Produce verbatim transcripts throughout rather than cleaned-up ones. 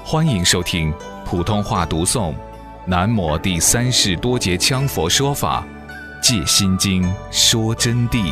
欢迎收听普通话读诵南摩第三世多杰羌佛说法借心经说真谛。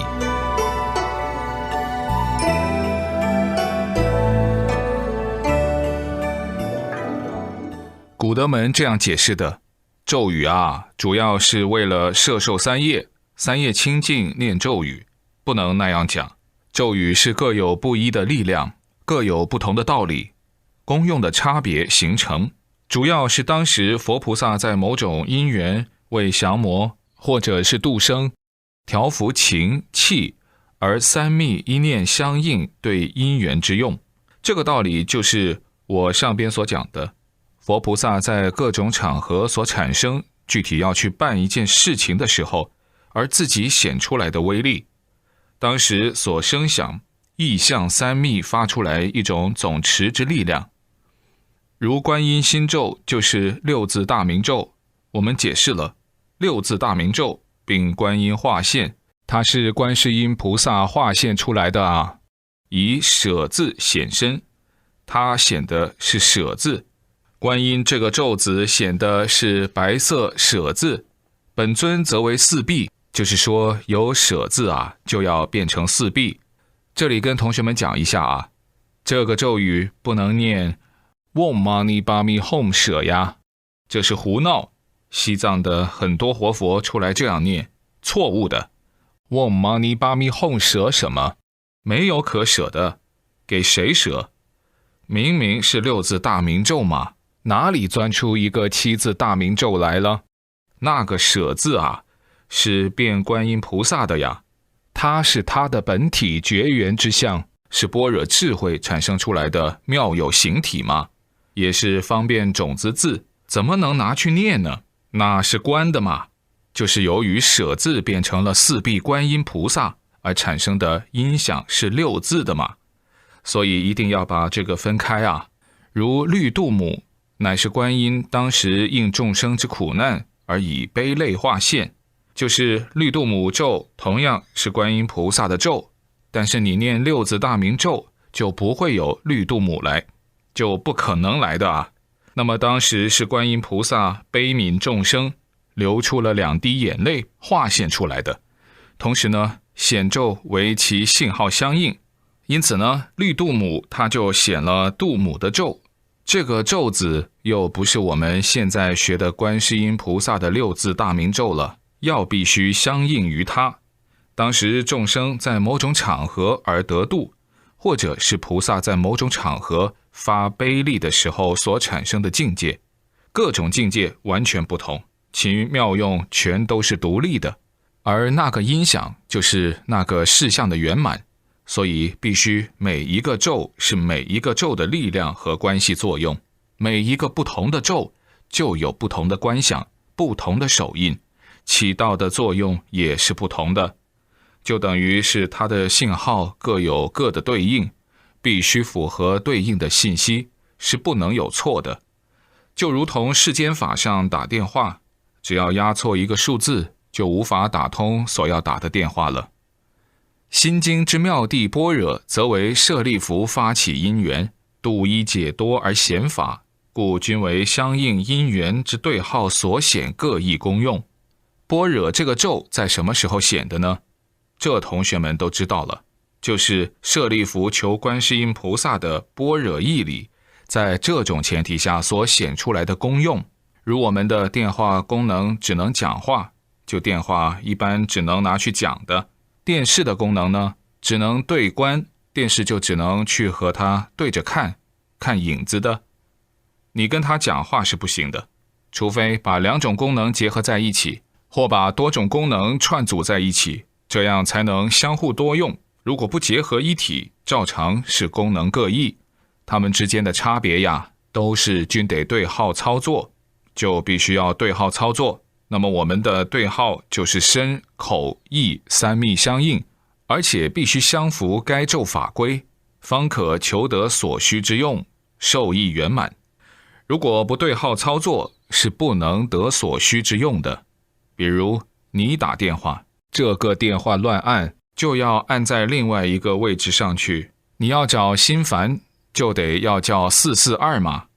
古德门这样解释的：咒语啊，主要是为了摄受三业，三业清净念咒语，不能那样讲。咒语是各有不一的力量，各有不同的道理，功用的差别形成，主要是当时佛菩萨在某种因缘为降魔或者是度生，调伏情气，而三密一念相应，对因缘之用。这个道理就是我上边所讲的，佛菩萨在各种场合所产生，具体要去办一件事情的时候，而自己显出来的威力。当时所生想意象三密发出来一种总持之力量，如观音心咒就是六字大明咒，我们解释了六字大明咒并观音化现，它是观世音菩萨化现出来的啊，以舍字显身，它显的是舍字。观音这个咒子显的是白色舍字，本尊则为四臂，就是说有舍字啊，就要变成四臂。这里跟同学们讲一下啊，这个咒语不能念 Om Mani Padme Hum 舍呀，这是胡闹。西藏的很多活佛出来这样念，错误的。Om Mani Padme Hum 舍什么？没有可舍的，给谁舍？明明是六字大明咒嘛，哪里钻出一个七字大明咒来了？那个舍字啊，是变观音菩萨的呀，它是它的本体绝缘之相，是般若智慧产生出来的妙有形体嘛，也是方便种子字，怎么能拿去念呢？那是观的嘛，就是由于舍字变成了四臂观音菩萨而产生的音响是六字的嘛，所以一定要把这个分开啊。如绿度母乃是观音当时应众生之苦难而以悲泪化现，就是绿度母咒同样是观音菩萨的咒，但是你念六字大明咒就不会有绿度母来，就不可能来的啊。那么当时是观音菩萨悲悯众生，流出了两滴眼泪化现出来的，同时呢显咒为其信号相应，因此呢绿度母它就显了度母的咒。这个咒子又不是我们现在学的观世音菩萨的六字大明咒了，要必须相应于它。当时众生在某种场合而得度，或者是菩萨在某种场合发悲力的时候所产生的境界，各种境界完全不同，其妙用全都是独立的，而那个音响就是那个事项的圆满，所以必须每一个咒是每一个咒的力量和关系作用，每一个不同的咒就有不同的观想，不同的手印，起到的作用也是不同的，就等于是它的信号各有各的对应，必须符合对应的信息，是不能有错的。就如同世间法上打电话，只要压错一个数字，就无法打通所要打的电话了。心经之妙谛般若，则为舍利弗发起因缘，度一解多而显法，故均为相应因缘之对号所显各异功用。般若这个咒在什么时候显的呢？这同学们都知道了，就是舍利弗求观世音菩萨的般若义理，在这种前提下所显出来的功用。如我们的电话功能只能讲话，就电话一般只能拿去讲的。电视的功能呢，只能对观，电视就只能去和它对着看，看影子的。你跟它讲话是不行的，除非把两种功能结合在一起，或把多种功能串组在一起，这样才能相互多用。如果不结合一体，照常是功能各异，它们之间的差别呀，都是均得对号操作，就必须要对号操作。那么我们的对号就是身口意三密相应，而且必须相符该咒法规，方可求得所需之用，受益圆满。如果不对号操作，是不能得所需之用的。比如你打电话，这个电话乱按，就要按在另外一个位置上去，你要找心烦，就得要叫四四二嘛。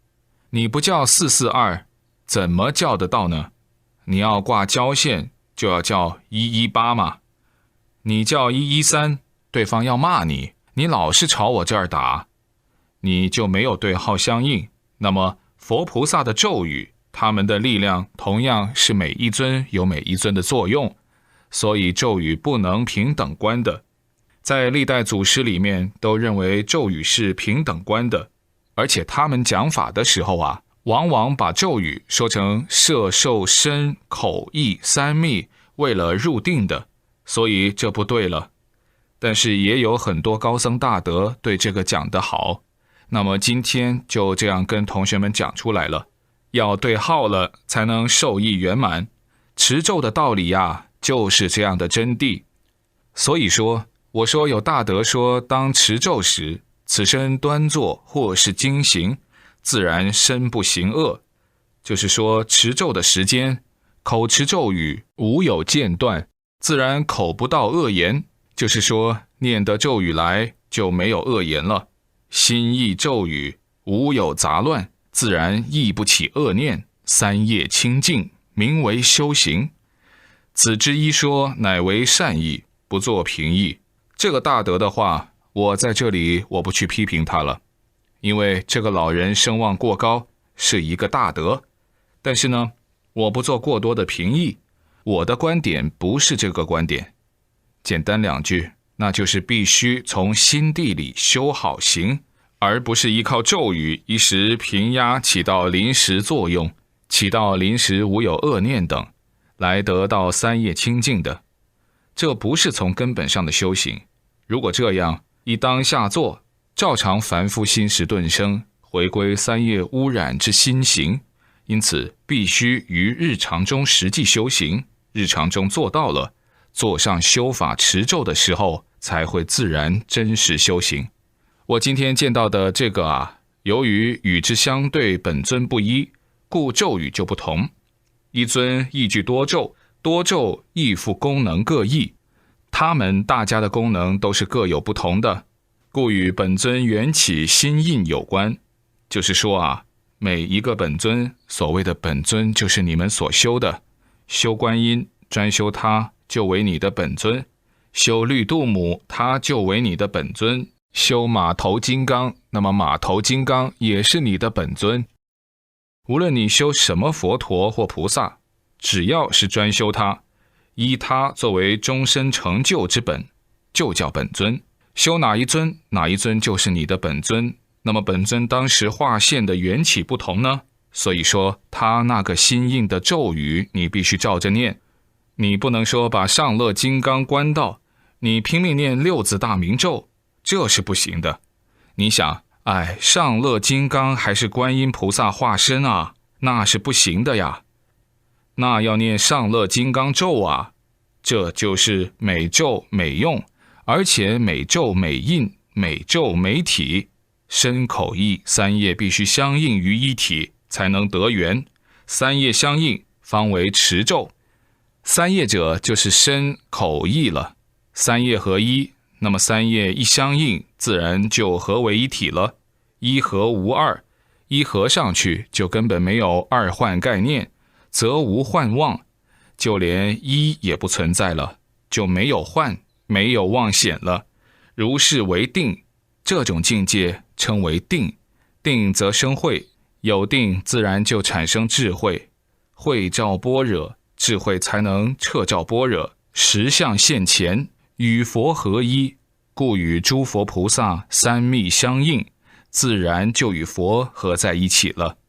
你不叫四四二，怎么叫得到呢？你要挂交线，就要叫一一八嘛。你叫一一三，对方要骂你，你老是朝我这儿打，你就没有对号相应。那么佛菩萨的咒语，他们的力量同样是每一尊有每一尊的作用，所以咒语不能平等观的。在历代祖师里面都认为咒语是平等观的，而且他们讲法的时候啊，往往把咒语说成摄受身口意三密，为了入定的，所以这不对了。但是也有很多高僧大德对这个讲得好，那么今天就这样跟同学们讲出来了，要对号了才能受益圆满。持咒的道理呀，就是这样的真谛。所以说，我说有大德说，当持咒时，此身端坐或是经行，自然身不行恶。就是说，持咒的时间，口持咒语无有间断，自然口不到恶言。就是说，念得咒语来就没有恶言了。心意咒语无有杂乱，自然忆不起恶念，三业清净，名为修行。此之一说，乃为善意，不作评议。这个大德的话，我在这里我不去批评他了，因为这个老人声望过高，是一个大德。但是呢，我不做过多的评议，我的观点不是这个观点。简单两句，那就是必须从心地里修好行，而不是依靠咒语一时平压，起到临时作用，起到临时无有恶念等，来得到三业清净的。这不是从根本上的修行。如果这样，以当下做，照常凡夫心识顿生，回归三业污染之心行。因此必须于日常中实际修行，日常中做到了，做上修法持咒的时候，才会自然真实修行。我今天见到的这个啊，由于与之相对本尊不一，故咒语就不同。一尊一句多咒，多咒亦复功能各异，他们大家的功能都是各有不同的，故与本尊缘起心印有关。就是说啊，每一个本尊，所谓的本尊就是你们所修的，修观音专修它就为你的本尊，修绿度母它就为你的本尊，修马头金刚，那么马头金刚也是你的本尊。无论你修什么佛陀或菩萨，只要是专修它，依它作为终身成就之本，就叫本尊。修哪一尊，哪一尊就是你的本尊。那么本尊当时化现的缘起不同呢，所以说他那个心印的咒语你必须照着念。你不能说把上乐金刚关到，你拼命念六字大明咒，这是不行的。你想，哎，上乐金刚还是观音菩萨化身啊，那是不行的呀。那要念上乐金刚咒啊，这就是每咒每用，而且每咒每印，每咒每体，身口意三业必须相应于一体，才能得缘。三业相应，方为持咒。三业者就是身口意了，三业合一，那么三业一相应，自然就合为一体了。一合无二，一合上去就根本没有二幻概念，则无幻妄，就连一也不存在了，就没有幻，没有妄显了。如是为定，这种境界称为定。定则生慧，有定自然就产生智慧，慧照般若，智慧才能彻照般若，实相现前，与佛合一，故与诸佛菩萨三密相应，自然就与佛合在一起了。